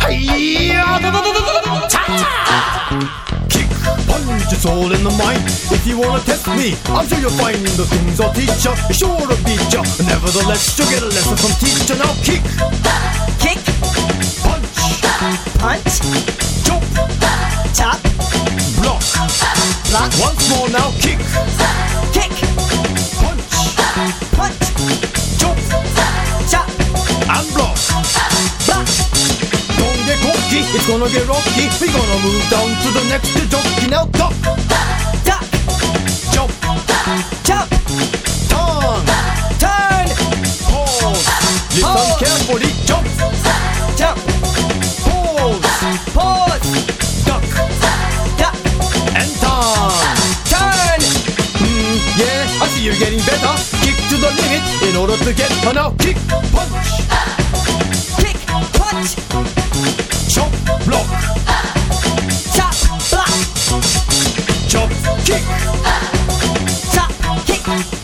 Kick, punch, it's all in the mind. If you wanna test me, I'm sure you'll find the things I'll teach ya, sure to beat ya. Nevertheless, you'll get a lesson from teacher. Now kick, kick, punch, punch, chop, chop, block, block. Once more now, kick, kick, punch, punch, chop, chop, and block. block. Don't get cocky, it's gonna get rocky. We're gonna move down to the next jockey. Now duck, duck, jump, jump, turn, turn, pause. Listen Pause. carefully, jump, jump, pause, pause, duck, duck, and turn. turn. Yeah, I see you're getting better. Kick to the limit in order to get her. Now kick, punch, Kick, punch, chop, block, chop, block, chop, kick, chop, kick,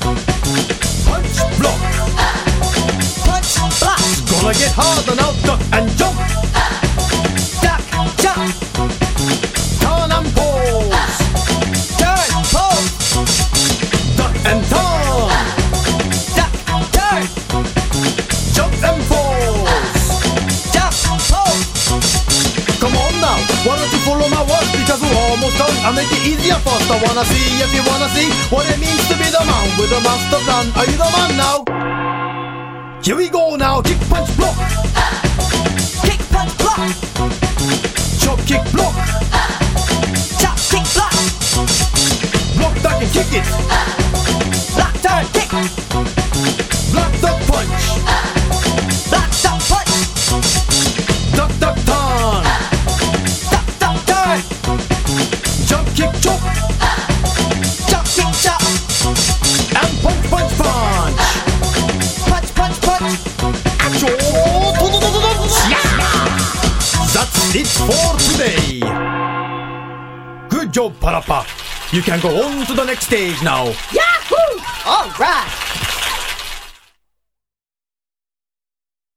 punch, block. punch, block, Gonna get harder now, duck and jump, duck, jump, turn and pause, turn, pose, duck and turn, duck, turn, jump and pause. jump, pose. Come on now, why don't you follow my words, because we're almost done. I'll make it easier first. I wanna see if you wanna see what it means to be the man with the master plan. Are you the man now? Here we go now, kick, punch, block, Kick, punch, block, chop, kick, block, chop, kick, block, block, duck and kick it, block, turn, kick, block, duck, punch, block, duck, punch, duck, duck, turn, duck, duck, turn, jump, kick, chop, chop, kick, chop, and punch, punch, punch. punch, punch, punch. That's it for today. Good job, Parappa. You can go on to the next stage now. Yahoo! All right.